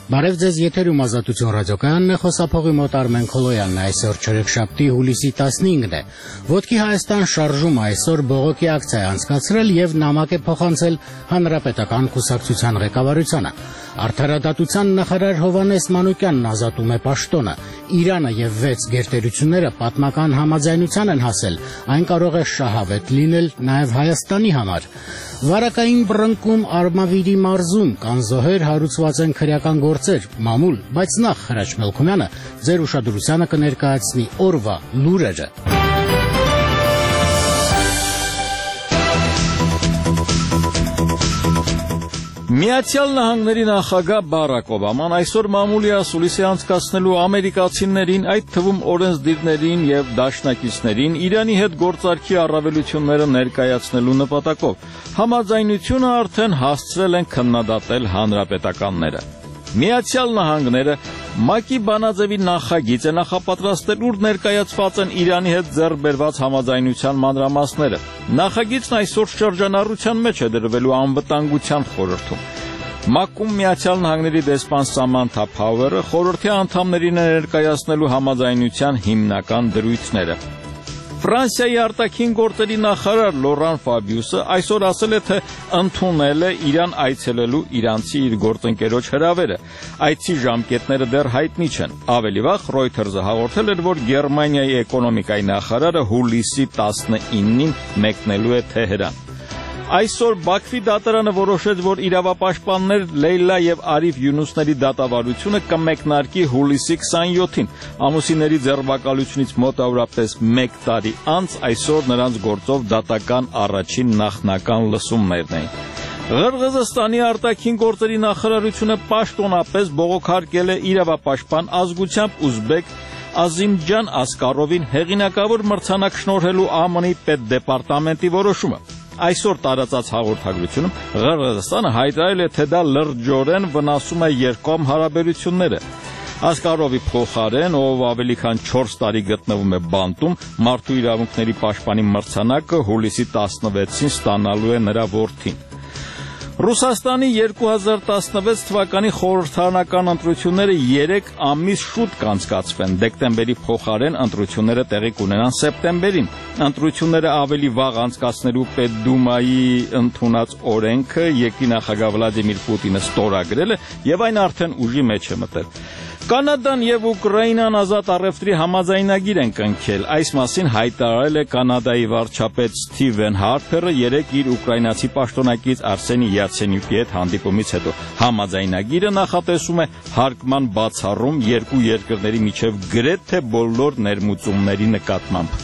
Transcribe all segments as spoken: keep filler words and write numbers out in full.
Բարև ձեզ, եթերում Ազատություն ռադիոկայանն է, խոսափողի մոտ Արմեն Քոլոյանն է, այսօր չորեքշաբթի հուլիսի տասնինն է։ Ոտքի Հայաստան շարժումը այսօր բողոքի ակցիա է անցկացրել եւ նամակ է փոխանցել Հանրապետական կուսակցության ղեկավարությանը։ Արդարադատության նախարար Հովհաննես Մանուկյանն ազատում է պաշտոնը։ Իրանը եւ վեց գերտերությունները պատմական համաձայնության են հասել, այն կարող է շահավետ լինել նաեւ Հայաստանի համար։ Վարակային բռնկում Արմավիրի մարզում կան զոհեր, հարուցված են քրեական գործեր, մամուլ, բայց նախ Հրաչ Մելքումյանը ձեր ուշադրությանը կներկայացնի օրվա լուրերը։ Միացյալ Նահանգների նախագահ Բարակ Օբաման այսօր մամուլի ասուլիսի անցկացնելու ամերիկացիներին, այդ թվում օրենսդիրներին եւ դաշնակիցներին Իրանի հետ գործարքի առավելությունները ներկայացնելու նպատակով համաձայնությունը արդեն հասցրել են քննադատել հանրապետականները։ Միացյալ Նահանգները ՄԱԿ-ի բանաձևի նախագիծ է նախապատրաստել, ուր ներկայացված են Իրանի հետ ձեռք բերված համաձայնության մանրամասները։ Նախագիծն այսօր շրջանառության մեջ է դրվելու անվտանգության խորհրդում։ ՄԱԿ-ում Միացյալ Նահանգների դեսպան Սամանթա Փաուերը խորհրդի անդամներին է ներկայացնելու համաձայնության հիմնական դրույթները։ Ֆրանսիայի արտաքին գործերի նախարար Լորան Ֆաբիուսը այսօր ասել է, թե ընդունել է Իրան այցելելու իրանցի իր գործընկերոջ հրավերը։ Այցի ժամկետները դեռ հայտնի չեն։ Ավելի վաղ Reuters-ը հաղորդել էր, որ Գերմանիայի էկոնոմիկայի նախարարը հուլիսի տասնինին մեկնելու է Թեհրան։ Այսօր Բաքվի դատարանը որոշեց, որ իրավապաշտպաններ Լեյլա եւ Արիֆ Յունուսների դատավարությունը կմեկնարկի հուլիսի քսանյոթին։ Ամուսինների ձերբակալությունից մոտավորապես մեկ տարի անց այսօր նրանց գործով դատական առաջին նախնական լսումներն էին։ Ղրղզստանի արտաքին գործերի նախարարությունը պաշտոնապես բողոքարկել է իրավապաշտպան ազգությամբ ուզբեկ Ազիմջան Ասկարովին հեղինակավոր մրցանակ շնորհելու ԱՄՆ-ի պետդեպարտամենտի որոշումը։ Այսօր տարածած հաղորդագրությունում Ղրղզստանը հայտարարել է, թե դա լրջորեն վնասում է երկկողմ հարաբերությունները։ Ասկարովի փոխարեն, ով ավելի քան չորս տարի գտնվում է բանտում, մարդու իրավունքների պաշտպանի մրցանակը հուլիսի տասնվեցին ստանալու է նրա որդին։ Ռուսաստանի երկու հազար տասնվեց թվականի խորհրդարանական ընտրությունները երեք ամիս շուտ կանցկացվեն, դեկտեմբերի փոխարեն ընտրությունները տեղի կունենան սեպտեմբերին։ Ընտրությունները ավելի վաղ անցկացնելու Պետդումայի ընդունած օրենքը ԵԿ նախագահ Վլադիմիր Պուտինը ստորագրել է եւ այն արդեն ուժի մեջ է մտել։ Կանադան եւ Ուկրաինան ազատ առևտրի համաձայնագիր են կնքել։ Այս մասին հայտարարել է Կանադայի վարչապետ Սթիվեն Հարփերը երեկ իր ուկրաինացի պաշտոնակից Արսենի Յացենյուկի հետ հանդիպումից հետո։ Համաձայնագիրը նախատեսում է հարկման բացառում երկու երկրների միջև գրեթե բոլոր ներմուծումների նկատմամբ։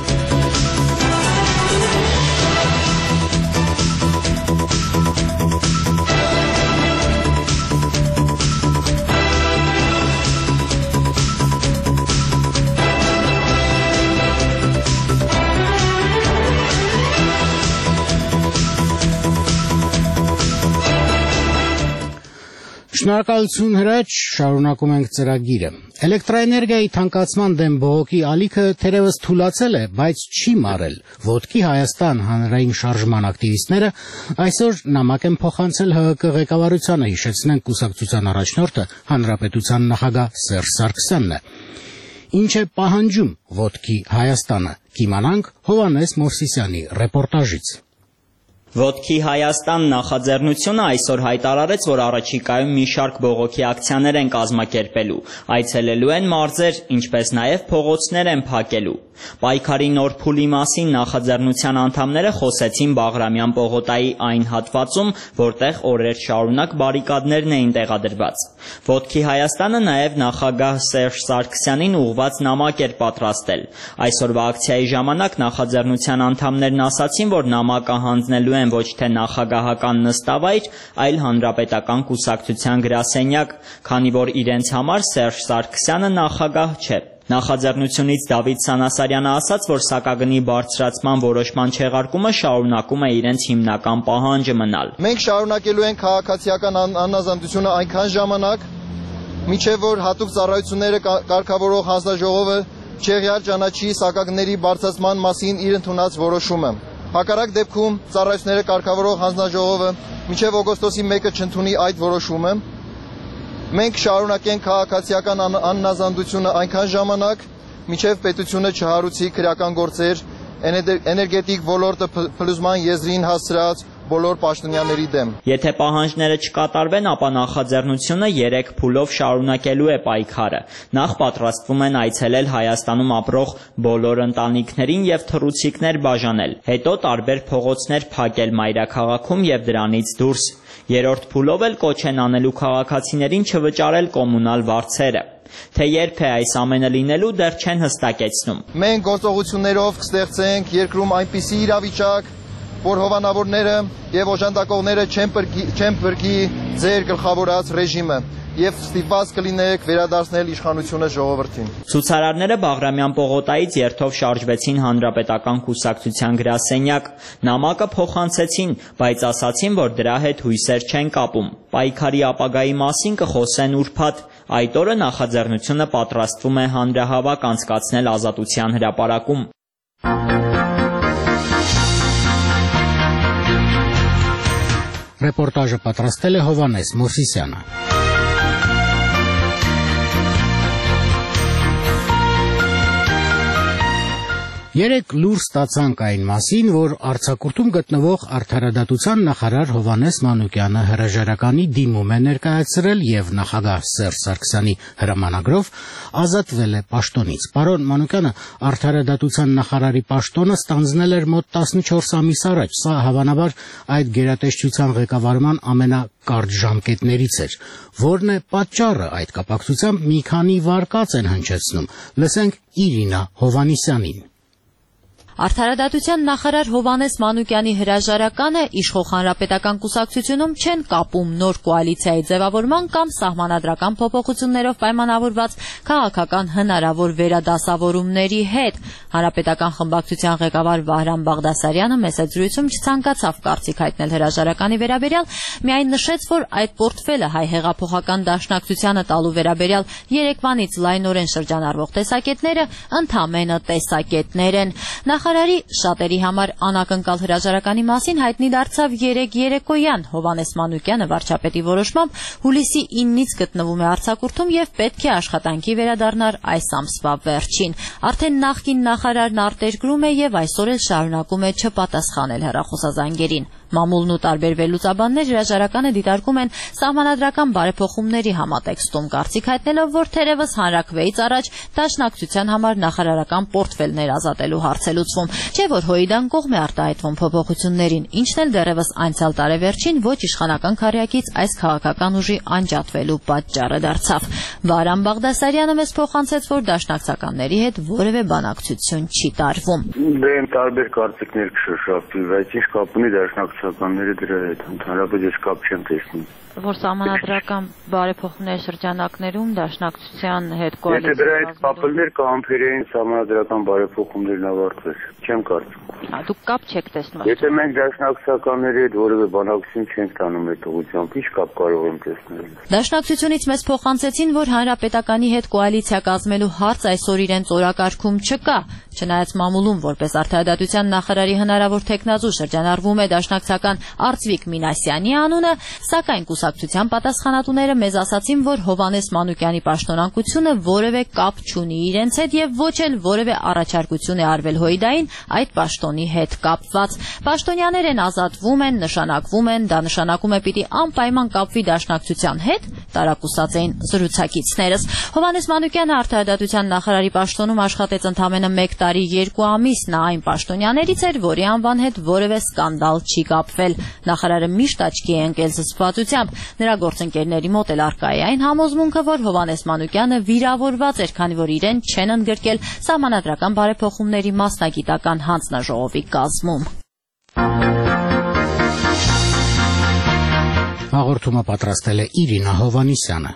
Շնորհակալություն Հրաչ, շարունակում ենք ծրագիրը։ Էլեկտրաէներգիայի թանկացման դեմ բողոքի ալիքը թերևս թուլացել է, բայց չի մարել։ Ոտքի Հայաստան հանրային շարժման ակտիվիստները այսօր նամակ են փոխանցել ՀՀԿ ղեկավարությանը, հիշեցնենք կուսակցության առաջնորդը Հանրապետության նախագահ Սերժ Սարգսյանն է։ Ինչ է պահանջում Ոտքի Հայաստանը, կիմանանք Հովհաննես Մովսիսյանի ռեպորտաժից։ Ոտքի Հայաստան նախաձեռնությունը այսօր հայտարարեց, որ առաջիկայում մի շարք բողոքի ակցիաներ են կազմակերպելու, այցելելու են մարզեր, ինչպես նաև փողոցներ են փակելու։ Պայքարի նոր փուլի մասին նախաձեռնության անդամները խոսեցին Բաղրամյան պողոտայի այն հատվածում, որտեղ օրեր շարունակ բարիկադներն էին տեղադրված։ Ոտքի Հայաստանը նաև նախագահ Սերժ Սարգսյանին ուղղված նամակ էր պատրաստել։ Այսօրվա ակցիայի ժամանակ նախաձեռնության անդամներն ասացին, որ նամակը հանձնելու են ոչ թե նախագահական նստավայր, այլ հանրապետական կուսակցության գրասենյակ, քանի որ իրենց համար Սերժ Սարգսյանը նախագահ չէ։ Նախաձեռնությունից Դավիթ Սանասարյանը ասաց, որ սակագնի բարձրացման որոշման չեղարկումը շարունակում է իրենց հիմնական պահանջը մնալ։ Մենք շարունակելու ենք քաղաքացիական անազատությունը այնքան ժամանակ, մինչև որ հատուկ ծառայությունները կարգավորող հանձնաժողովը չեղյալ ճանաչի սակագների բարձրացման մասին իր ընդունած որոշումը։ Հակառակ դեպքում ծառայությունները կարգավորող հանձնաժողովը մինչև օգոստոսի մեկը չընդունի այդ որոշումը, Մենք շարունակենք քաղաքացիական աննազանդությունը այնքան ժամանակ, մինչև պետությունը չհարուցի քրեական գործեր էներգետիկ ոլորտը փլուզման եզրին հասցրած բոլոր պաշտոնյաների դեմ։ Եթե պահանջները չկատարվեն, ապա նախաձեռնությունը երեք փուլով շարունակելու է պայքարը։ Նախ պատրաստվում են այցելել Հայաստանում ապրող բոլոր ընտանիքներին եւ թռուցիկներ բաժանել, հետո տարբեր փողոցներ փակել մայրաքաղաքում եւ դրանից դուրս։ Երրորդ փուլով էլ կոչ են անելու քաղաքացիներին չվճարել կոմունալ վարձերը։ Թե երբ է այս ամենը լինելու, դեռ չեն հստակեցնում։ Մենք գործողություններով կստեղծենք երկրում այնպիսի իրավիճակ, որ հովանավորները եւ օժանդակողները չեն բրգի ձեր գլխավորած ռեժիմը եւ ստիպված կլինեք վերադարձնել իշխանությունը ժողովրդին։ Ցուցարարները Բաղրամյան պողոտայից երթով շարժվեցին Հանրապետական կուսակցության գրասենյակ։ Նամակը փոխանցեցին, բայց ասացին, որ դրա հետ հույսեր չեն կապում։ Պայքարի ապագայի մասին կխոսեն ուրբաթ։ Այդ օրը նախաձեռնությունը պատրաստվում է հանրահավաք անցկացնել Ազատության հրապարակում։ Ռեպորտաժը պատրաստել է Հովանես Մովսիսյանը։ Երեք լուր ստացանք այն մասին, որ արձակուրդում գտնվող Արդարադատության նախարար Հովանես Մանուկյանը հրաժարականի դիմում է ներկայացրել եւ նախագահ Սերժ Սարգսյանի հրամանագրով ազատվել է պաշտոնից։ Պարոն Մանուկյանը Արդարադատության նախարարի պաշտոնը ստանձնել էր մոտ տասնչորս ամիս առաջ։ Սա հավանաբար այդ գերատեսչության ղեկավարման ամենակարճ ժամկետներից էր։ Որն է պատճառը այդ կապակցությամբ մի քանի վարկած են հնչեցնում։ Լսենք Իրինա Հովանիսյանին։ Արդարադատության նախարար Հովանես Մանուկյանի հրաժարականը իշխող հանրապետական կուսակցությունում չեն կապում նոր կոալիցիայի ձևավորման կամ սահմանադրական փոփոխություններով պայմանավորված քաղաքական հնարավոր վերադասավորումների հետ։ Հանրապետական խմբակցության ղեկավար Վահրամ Բաղդասարյանը մեծ զրույցում չցանկացավ կարծիք հայտնել հրաժարականի վերաբերյալ, միայն նշեց, որ այդ պորտֆելը հայ հեղափոխական դաշնակցությանը տալու վերաբերյալ երեկվանից լայնորեն շրջանառվող տեսակետները ընդամենը տեսակետներ են։ Նախարարի շատերի համար անակնկալ հրաժարականի մասին հայտնի դարձավ երեկ երեկոյան։ Հովանես Մանուկյանը վարչապետի որոշմամբ հուլիսի իննից գտնվում է արձակուրդում եւ պետք է աշխատանքի վերադառնար այս ամսվա վերջին։ Արդեն նախկին նախարարն արտերկրում է եւ այսօր էլ շարունակում է չպատասխանել հեռախոսազանգերին։ Մամուլն ու տարբեր վերլուծաբաններ հրաժարականը դիտարկում են սահմանադրական բարեփոխումների համատեքստում, կարծիք հայտնելով, որ թերևս հանրաքվեից առաջ դաշնակցության համար նախարարական պորտֆելներ ազատելու հարց է լուծվում, չէ՞ որ Հոիդան կողմ է արտահայտվում փոփոխություններին, ինչն էլ դեռևս անցյալ տարեվերջին ոչ իշխանական քարյակից այս քաղաքական ուժի անջատվելու պատճառը դարձավ։ Վահրամ Բաղդասարյանը մեզ փոխանցեց, որ դաշնակցականների հետ որևէ բանակցություն չի տարվում։ Դե տարբեր կարծիքներ կշոշափվի, բայց ինչ կապ ունի դաշնակցականները դրա հետ, ընդհանրապես ես կապ չեմ տեսնում։ Որ սահմանադրական բարեփոխումների շրջանակներում դաշնակցության հետ կոալիցիա։ Եթե դրա հետ կապելներ կհամբերեին սահմանադրական բարեփոխումներն ավարտվեր, չեմ կարծում։ Դուք կապ չեք տեսնում։ Եթե մենք դաշնակցականների հետ որևէ բանակցություն չենք տանում այդ ուղղությամբ, ի՞նչ կապ կարող եմ տեսնել։ Դաշնակցությունից մեզ փոխանցեցին, որ հանրապետականի հետ կոալիցիա կազմելու հարց այսօր իրենց օրակարգում չկա։ Չնայած մամուլում որպես արդարադատության նախարարի հնարավոր թեկնածու շրջանառվում է դաշնակցական Արծվիկ Մինասյանի անունը, սակայն կուսակցության պատասխանատուները մեզ ասացին, որ Հովանես Մանուկյանի պաշտոնակությունը որևէ կապ չունի իրենց հետ եւ ոչ էլ որևէ առաջարկություն է արվել Հոիդային այդ պաշտոնի հետ կապված։ Պաշտոնյաներ են ազատվում են, նշանակվում են, դա նշանակում է պիտի անպայման կապվի դաշնակցության հետ, տարակուսած էին զրուցակիցներս։ Հովանես Մանուկյանը արդարադատության նախարարի պաշտոնում աշխատեց ընդամենը մեկ տարի երկու ամիս, նա այն պաշտոնյաներից էր, որի անվան հետ որևէ սկանդալ չի կապվել։ Նախարարը միշտ աչքի է ընկել զսպվածությամբ։ Նրա գործընկերների մոտ էլ առկա է այն համոզմունքը, որ Հովանես Մանուկյանը վիրավորված էր, քանի որ իրեն չեն ընդգրկել սահմանադրական բարեփոխումների մասնագիտական հանձնաժողովի կազմում։ Հաղորդումը պատրաստել է Իրինա Հովանիսյանը։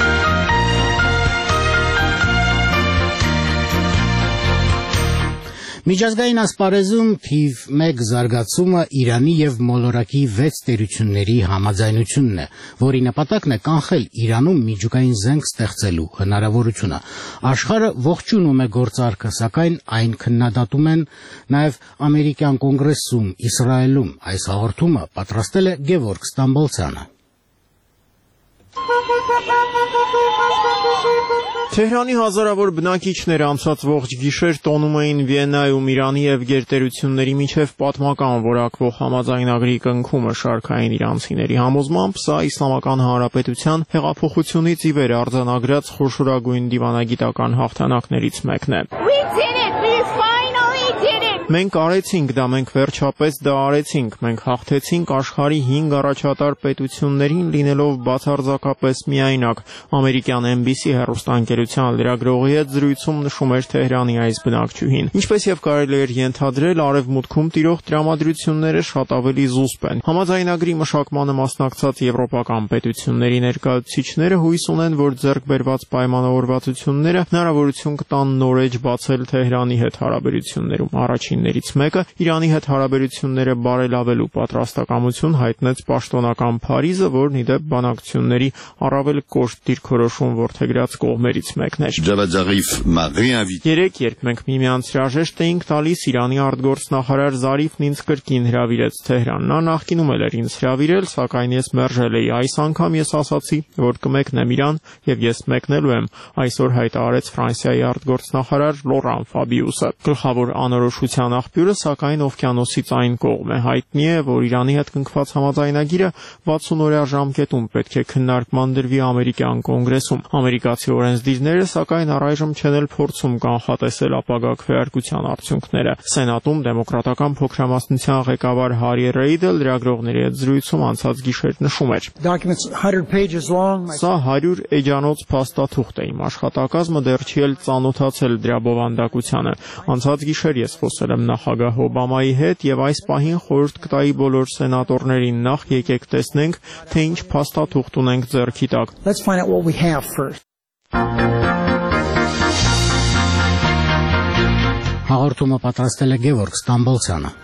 Միջազգային ասպարեզում թիվ մեկ զարգացումը Իրանի եւ մոլորակի վեց տերությունների համաձայնությունն է, որի նպատակն է կանխել Իրանում միջուկային զենք ստեղծելու հնարավորությունը։ Աշխարհը ողջունում է գործարքը, սակայն այն քննադատում են նաեւ ամերիկյան կոնգրեսում, Իսրայելում։ Այս հաղորդումը պատրաստել է Գևորգ Ստամբոլցյանը։ Թեհրանի հազարավոր բնակիչներ անցած ողջ գիշեր տոնում էին Վիեննայում Իրանի եւ գերտերությունների միջև պատմական որակվող համաձայնագրի կնքումը շարքային իրանցիների համոզմամբ սա Իսլամական Հանրապետության հեղափոխությունից ի վեր արձանագրած խոշորագույն դիվանագիտական հաղթանակներից մեկն է։ Մենք արեցինք դա, մենք վերջապես դա արեցինք, մենք հաղթեցինք աշխարհի հինգ առաջատար պետություններին լինելով բացարձակապես միայնակ, ամերիկյան Էն Բի Սի հեռուստաընկերության լրագրողի հետ զրույցում նշում էր Թեհրանի այս բնակչուհին։ Ինչպես եւ կարելի էր ենթադրել, արևմուտքում տիրող տրամադրությունները շատ ավելի զուսպ են։ Համաձայնագրի մշակմանը մասնակցած եվրոպական պետությունների ներկայացուցիչները հույս ունեն, որ ձեռք բերված պայմանավորվածությունները հնարավորություն կտան նոր էջ բացել Թեհրանի հետ հարաբերություններում։ Առաջիններից մեկը Իրանի հետ հարաբերությունները բարելավելու պատրաստակամություն հայտնեց պաշտոնական Փարիզը, որն ի դեպ բանակցությունների առավել կոշտ դիրքորոշում որդեգրած կողմերից մեկն էր։ Երեք, երբ մենք միմյանց հրաժեշտ էինք տալիս, Իրանի արտգործնախարար Զարիֆն ինձ կրկին հրավիրեց Թեհրան։ Նա նախկինում էլ էր ինձ հրավիրել, սակայն ես մերժել էի։ Այս անգամ ես ասացի, որ կմեկնեմ Իրան եւ ես մեկնելու եմ, այսօր հայտարարեց Ֆրանսիայի արտգործնախարար Լորան Ֆաբիուսը։ Գլխավոր անորոշության աղբյուրը սակայն օվկիանոսից այն կողմ է։ Հայտնի է, որ Իրանի հետ կնքված համաձայնագիրը վաթսուն-օրյա ժամկետում պետք է քննարկման դրվի ամերիկյան կոնգրեսում։ Ամերիկացի օրենսդիրները սակայն առայժմ չեն էլ փորձում կանխատեսել ապագա քվեարկության արդյունքները։ Սենատում դեմոկրատական փոքրամասնության ղեկավար Հարի Ռեյդը լրագրողների հետ զրույցում անցած գիշեր նշում էր. Սա հարյուր էջանոց փաստաթուղթ է, իմ աշխատակազմը դեռ չի էլ ծանոթացել դրա բովանդակությանը։ Անցած գիշեր ես խոսել եմ նախագահ Օբամայի հետ եւ այս պահին խորհուրդ կտայի բոլոր սենատորներին նախ եկեք տեսնենք, թե ինչ փաստաթուղթ ունենք ձեռքի տակ։ Հաղորդումը պատրաստել է Գևորգ Ստամբոլցյանը։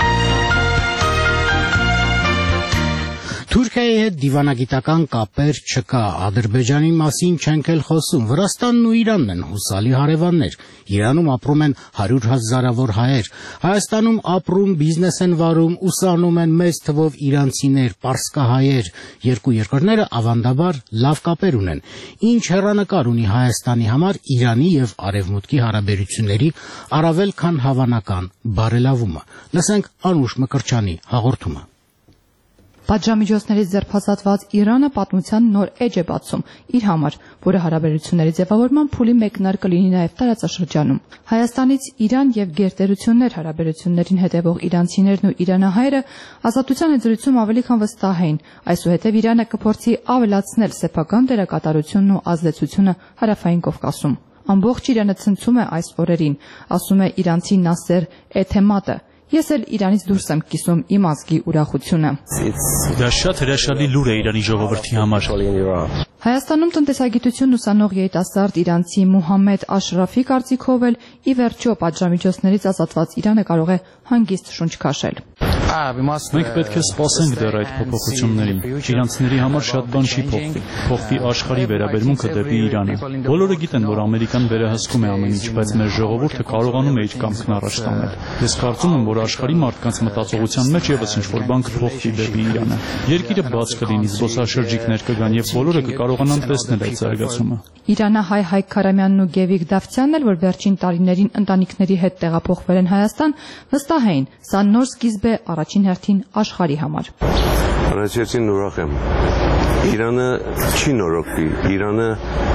Թուրքիայի հետ դիվանագիտական կապեր չկա, Ադրբեջանի մասին չենք էլ խոսում, Վրաստանն ու Իրանն են հուսալի հարևաններ, Իրանում ապրում են հարյուր հազարավոր հայեր, Հայաստանում ապրում, բիզնես են վարում, ուսանում են մեծ թվով իրանցիներ, պարսկահայեր, երկու երկրները ավանդաբար լավ կապեր ունեն, ինչ հեռանկար ունի Հայաստանի համար Իրանի եւ Արևմուտքի հարաբերությունների առավել քան հավանական բարելավումը։ Լսենք Անուշ Մկրտչյանի հաղորդումը։ Պատժամիջոցներից ձերբազատված Իրանը պատմության նոր էջ է բացում իր համար, որը հարաբերությունների ձևավորման փուլի մեկնարկը լինի նաև տարածաշրջանում։ Հայաստանից Իրան եւ գերտերություններ հարաբերություններին հետևող իրանցիներն ու իրանահայերը ազատության զրույցում ավելի քան վստահ էին, այսուհետև Իրանը կփորձի ավելացնել սեփական դերակատարությունն ու ազդեցությունը հարավային Կովկասում։ Ամբողջ Իրանը ցնցում է այս օրերին, ասում է իրանցի Նասեր Էթեմատը։ Ես էլ Իրանից դուրս եմ կիսում իմ ազգի ուրախությունը։ Դա շատ հրաշալի լուր է Իրանի ժողովրդի համար։ Հայաստանում տնտեսագիտություն ուսանող երիտասարդ իրանցի Մուհամմեդ Աշրաֆի կարծիքով էլ ի վերջո պատժամիջոցներից ազատված Իրանը կարող է հանգիստ շունչ քաշել։ Մենք պետք է սպասենք դեռ այդ փոփոխություններին։ Իրանցիների համար շատ բան չի փոխվի։ Փոխվի աշխարհի վերաբերմունքը դեպի Իրանը։ Բոլորը գիտեն, որ Ամերիկան վերահսկում է ամեն ինչ, բայց մեր ժողովուրդը կարողանում է իր կամքն առաջ տանել։ Ես կարծում եմ, որ աշխարհի մարդկանց մտածողության մեջ եւս ինչ-որ բան կփոխվի դեպի Իրանը։ Երկիրը բաց կլինի, զբոսաշրջիկներ կգան եւ բոլորը կկարողանան տեսնել այդ զարգացումը։ Իրանահայ Հայկ Քարամյանն ու Գևիկ Դավթյանն էլ, որ վերջին տարիներին ընտանիքների հետ տեղափոխվել են Հայաստան, վստահ էին, սա նոր սկիզբ է առաջին հերթին աշխարհի համար։ Առաջին ուրախ եմ։ Իրանը չի նորոգվի, Իրանը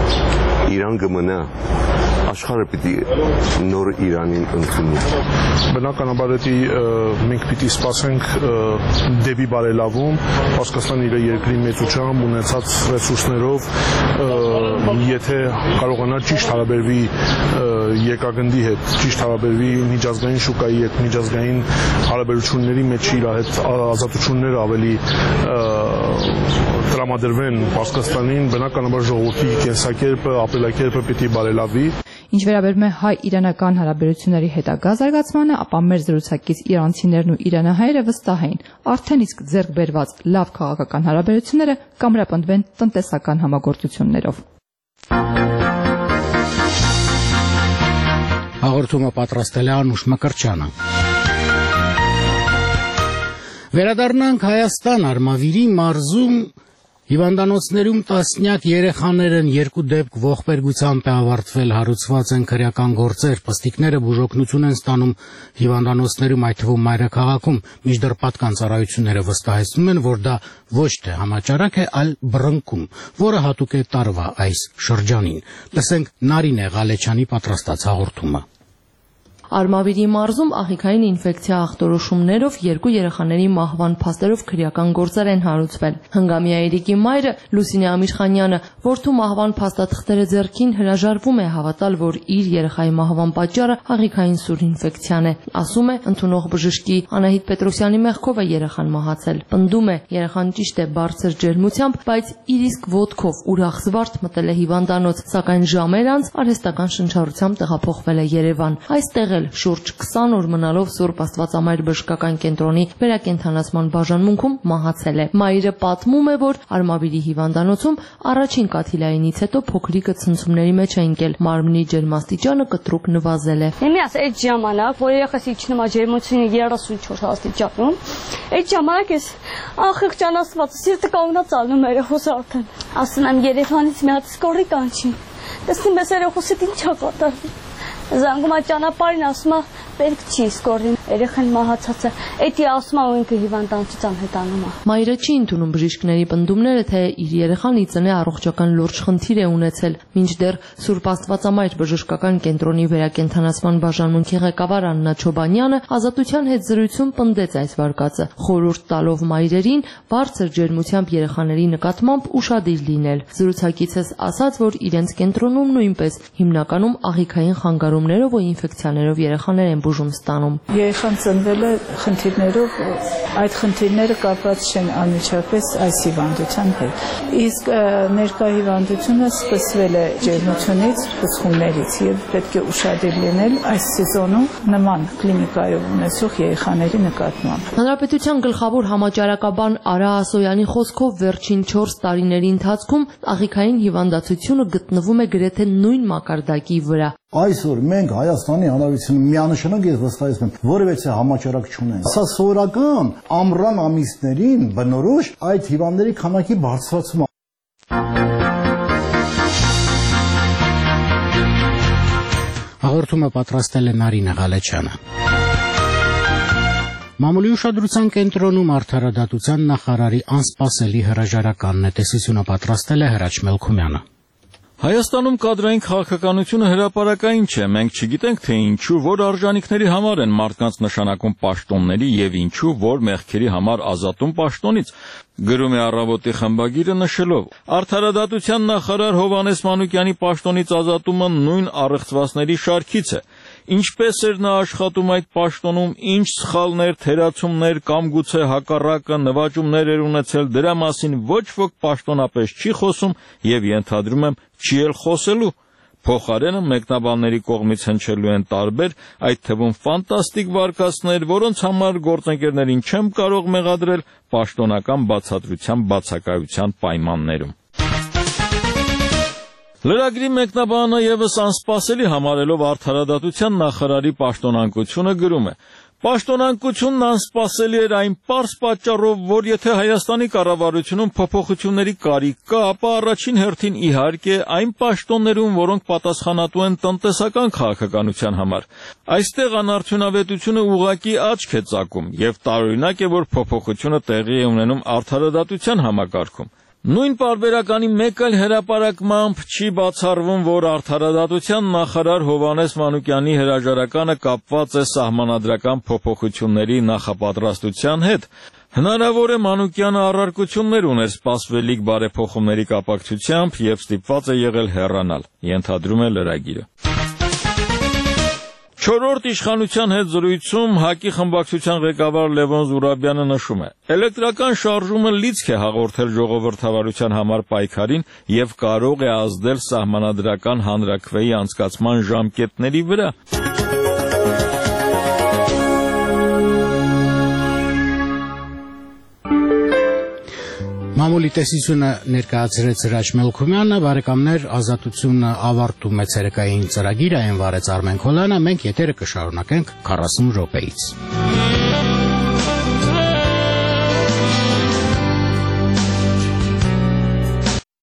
Իրան կմնա։ Աշխարհը պիտի նոր Իրանին ընդունի։ Բնականաբար էդի մենք պիտի սպասենք դեպի բարելավում, Պարսկաստանը իր երկրի մեծությամբ ունեցած ռեսուրսներով, եթե կարողանա ճիշտ հարաբերվի եկագնդի հետ, ճիշտ հարաբերվի միջազգային շուկայի հետ, միջազգային հարաբերությունների մեջ իր հետ ազատությունները ավելի տրամադրվեն Պարսկաստանին, բնականաբար ժողովրդի կենսակերպը, ապրելակերպը պիտի բարելավի։ Ինչ վերաբերում է հայ-իրանական հարաբերությունների հետագա զարգացմանը, ապա մեր զրուցակից իրանցիներն ու իրանահայերը վստահ էին, արդեն իսկ ձեռք բերված լավ քաղաքական հարաբերությունները կամրապնդվեն տնտեսական համագործություններով։ Հաղորդումը պատրաստել է Անուշ Մկրտչյանը։ Վերադառնանք Հայաստան, Արմավիրի մարզում Հիվանդանոցներում տասնյակ երեխաներ են, երկու դեպք ողբերգությամբ է ավարտվել, հարուցված են քրեական գործեր, պստիկները բուժօգնություն են ստանում հիվանդանոցներում, այդ թվում մայրաքաղաքում, մինչդեռ պատկան ծառայությունները վստահեցնում են, որ դա ոչ թե համաճարակ է, այլ բռնկում, որը հատուկ է տարվա այս շրջանին։ Լսենք Նարինե Ղալեչյանի պատրաստած հաղորդումը։ Արմավիրի մարզում աղիքային ինֆեկցիա ախտորոշումներով երկու երեխաների մահվան փաստերով քրեական գործեր են հարուցվել։ Հնգամյա Երիկի մայրը Լուսինե Ամիրխանյանը որդու մահվան փաստաթղթերը ձեռքին հրաժարվում է հավատալ, որ իր երեխայի մահվան պատճառը աղիքային սուր ինֆեկցիան է։ Ասում է, ընդունող բժշկի Անահիտ Պետրոսյանի մեղքով է երեխան մահացել։ Պնդում է, երեխան ճիշտ է բարձր ջերմությամբ, բայց իր իսկ ոտքով ուրախ զվարթ մտել է հիվանդանոց, սակայն ժամեր անց արհեստական շնչառությամբ տեղափոխվել է Երևան։ Այստեղ շուրջ քսան օր մնալով Սուրբ Աստվածամայր բժշկական կենտրոնի վերակենդանացման բաժանմունքում մահացել է։ Մայրը պատմում է, որ Արմավիրի հիվանդանոցում առաջին կաթիլայինից հետո փոքրիկը ցնցումների մեջ է ընկել, մարմնի ջերմաստիճանը կտրուկ նվազել է։ Իմիաս այդ ժամանակ, որ երեխաս իջնում է ջերմությունը երեսունչորս աստիճանում, այդ ժամանակ ես ախիղճան Աստված սիրտը կանգնած ալնում էր երեխոս արդեն։ Ասում եմ երեխանից մի հատ սկորի կանչի։ Տեսնում ես երեխոսդ ինչ է կատարվում։ Զանգում է ճանապարհին, ասում է պետք չի սկորին, երեխան մահացած է, էդի ասում է ու ինքը հիվանդանոցից անհետանում է։ Մայրը չի ընդունում բժիշկների պնդումները, թե իր երեխան ի ծնե առողջական լուրջ խնդիր է ունեցել, մինչդեռ Սուրբ Աստվածամայր բժշկական կենտրոնի վերակենդանացման բաժանմունքի ղեկավար Աննա Չոբանյանը Ազատության հետ զրույցում պնդեց այս վարկածը, խորհուրդ տալով մայրերին բարձր ջերմությամբ երեխաների նկատմամբ ուշադիր լինել։ Զրուցակիցս ասաց, որ իրենց կենտրոնում նույնպես հիմնականում աղիքային խանգարումներով ու ինֆեկցիաներով երեխաներ են բուժում ստանում։ Երեխան ծնվել է խնդիրներով, այդ խնդիրները կապված չեն անմիջապես այս հիվանդության հետ։ Իսկ ներկա հիվանդությունը սկսվել է ջերմությունից, բսխումներից եւ պետք է ուշադիր լինել այս սեզոնում նման կլինիկայով ունեցող երեխաների նկատմամբ։ Հանրապետության գլխավոր համաճարակաբան Արա Ասոյանի խոսքով վերջին չորս տարիների ընթացքում աղիքային հիվանդացությունը գտնվում է գրեթե նույն մակարդակի վրա։ Այսօր մենք Հայաստանի Հանրապետությունում միանշանակ ես վստահեցնում եմ, որևէ համաճարակ չունենք։ Սա սովորական ամռան ամիսներին բնորոշ այդ հիվանդների քանակի բարձրացում է։ Հաղորդումը պատրաստել է Նարինե Ղալեչյանը։ Մամուլի ուշադրության կենտրոնում արդարադատության նախարարի անսպասելի հրաժարականն է, տեսությունը պատրաստել է Հրաչ Մելքումյանը։ Հայաստանում կադրային քաղաքականությունը հրապարակային չէ, մենք չգիտենք, թե ինչու, որ արժանինքների համար են մարդկանց նշանակում պաշտոնների եւ ինչու, որ մեղքերի համար ազատում պաշտոնից, գրում է Առավոտի խմբագիրը նշելով. Արդարադատության նախարար Հովհաննես Մանուկյանի պաշտոնից ազատումը նույն առեղծվածների շարքից է։ Ինչպես էր նա աշխատում այդ պաշտոնում, ինչ սխալներ, թերացումներ կամ գուցե հակառակը նվաճումներ էր ունեցել, դրա մասին ոչ ոք պաշտոնապես չի խոսում եւ ենթադրում եմ չի էլ խոսելու։ Փոխարենը մեկնաբանների կողմից հնչելու են տարբեր, այդ թվում ֆանտաստիկ վարկածներ, որոնց համար գործընկերներին չեմ կարող մեղադրել պաշտոնական բացատրության բացակայության պայմաններում։ Լրագրի մեկնաբանը եւս անսպասելի համարելով արդարադատության նախարարի պաշտոնանկությունը գրում է. Պաշտոնանկությունն անսպասելի էր այն պարզ պատճառով, որ եթե Հայաստանի կառավարությունում փոփոխությունների կարիք կա, ապա առաջին հերթին իհարկե այն պաշտոններում, որոնք պատասխանատու են տնտեսական քաղաքականության համար։ Այստեղ անարդյունավետությունը ուղղակի աչք է ծակում, եւ տարօրինակ է, որ փոփոխությունը տեղի է ունենում արդարադատության համակարգում։ Նույն պարբերականի մեկ այլ հրապարակմամբ չի բացառվում, որ արդարադատության նախարար Հովհաննես Մանուկյանի հրաժարականը կապված է սահմանադրական փոփոխությունների նախապատրաստության հետ։ Հնարավոր է Մանուկյանը առարկություններ ուներ սպասվելիք բարեփոխումների կապակցությամբ եւ ստիպված է եղել հեռանալ, ենթադրում է լրագիրը։ Չորրորդ իշխանության հետ զրույցում ՀԱԿ-ի խմբակցության ղեկավար Լևոն Զուրաբյանը նշում է. Էլեկտրական շարժումը լիցք է հաղորդել ժողովրդավարության համար պայքարին եւ կարող է ազդել սահմանադրական հանրաքվեի անցկացման ժամկետների վրա։ Մամուլի տեսությունը ներկայացրեց Հրաչ Մելքումյանը, բարեկամներ, Ազատությունը ավարտում է ցերեկային ծրագիրը, այն վարեց Արմեն Քոլյանը, մենք եթերը կշարունակենք քառասուն րոպեից։